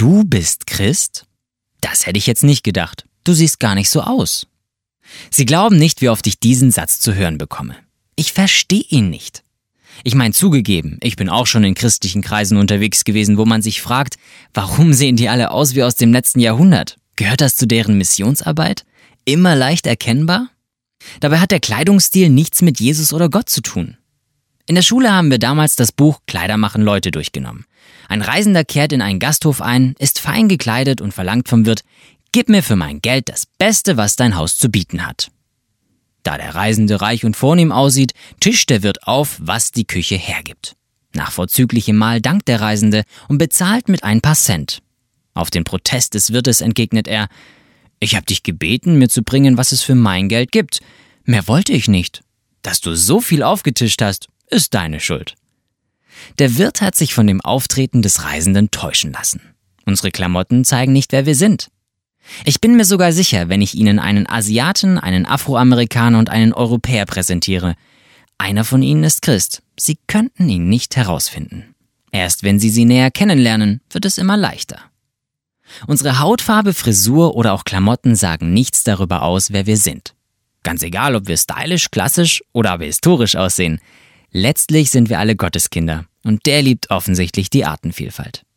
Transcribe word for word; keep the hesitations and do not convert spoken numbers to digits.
Du bist Christ? Das hätte ich jetzt nicht gedacht. Du siehst gar nicht so aus. Sie glauben nicht, wie oft ich diesen Satz zu hören bekomme. Ich verstehe ihn nicht. Ich meine, zugegeben, ich bin auch schon in christlichen Kreisen unterwegs gewesen, wo man sich fragt, warum sehen die alle aus wie aus dem letzten Jahrhundert? Gehört das zu deren Missionsarbeit? Immer leicht erkennbar? Dabei hat der Kleidungsstil nichts mit Jesus oder Gott zu tun. In der Schule haben wir damals das Buch Kleider machen Leute durchgenommen. Ein Reisender kehrt in einen Gasthof ein, ist fein gekleidet und verlangt vom Wirt, gib mir für mein Geld das Beste, was dein Haus zu bieten hat. Da der Reisende reich und vornehm aussieht, tischt der Wirt auf, was die Küche hergibt. Nach vorzüglichem Mahl dankt der Reisende und bezahlt mit ein paar Cent. Auf den Protest des Wirtes entgegnet er, ich habe dich gebeten, mir zu bringen, was es für mein Geld gibt. Mehr wollte ich nicht. Dass du so viel aufgetischt hast, ist deine Schuld. Der Wirt hat sich von dem Auftreten des Reisenden täuschen lassen. Unsere Klamotten zeigen nicht, wer wir sind. Ich bin mir sogar sicher, wenn ich Ihnen einen Asiaten, einen Afroamerikaner und einen Europäer präsentiere. Einer von ihnen ist Christ. Sie könnten ihn nicht herausfinden. Erst wenn Sie sie näher kennenlernen, wird es immer leichter. Unsere Hautfarbe, Frisur oder auch Klamotten sagen nichts darüber aus, wer wir sind. Ganz egal, ob wir stylisch, klassisch oder aber historisch aussehen. Letztlich sind wir alle Gotteskinder und der liebt offensichtlich die Artenvielfalt.